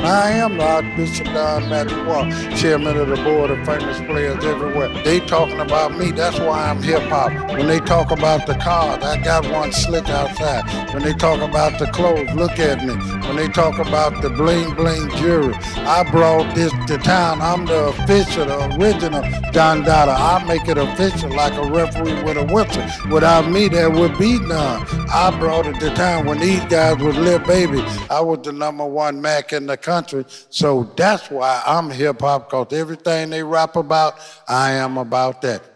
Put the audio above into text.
I am the Archbishop Don Matthew Walker, chairman of the board of famous players everywhere. They talking about me, that's why I'm hip hop. When they talk about the cars, I got one slick outside. When they talk about the clothes, look at me. When they talk about the bling bling jewelry, I brought this to town. I'm the official, the original John Dada. I make it official like a referee with a whistle. Without me, there would be none. I brought it to town when these guys was little baby. I was the number one Mac in the country. So that's why I'm hip hop, because everything they rap about, I am about that.